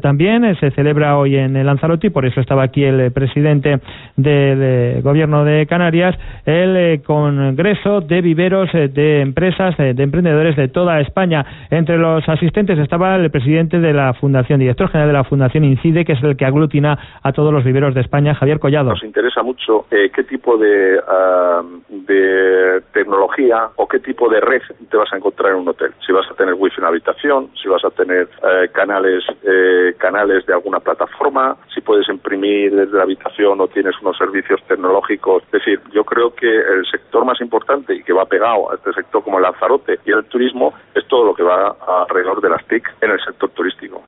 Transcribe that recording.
también se celebra hoy en Lanzarote, y por eso estaba aquí el presidente del Gobierno de Canarias, el Congreso de Viveros de Empresas, de Emprendedores de toda España. Entre los asistentes estaba el presidente de la Fundación, director general de la Fundación Incide, que es el que aglutina a todos los viveros de España, Javier Collado. Nos interesa mucho qué tipo de tecnología o qué tipo de red te vas a encontrar en un hotel. Si vas a tener wifi en la habitación, si vas a tener canales de alguna plataforma, si puedes imprimir desde la habitación o tienes unos servicios tecnológicos. Es decir, yo creo que el sector más importante y que va pegado a este sector como el Lanzarote y el turismo es todo lo que va alrededor de las TIC en el sector turístico.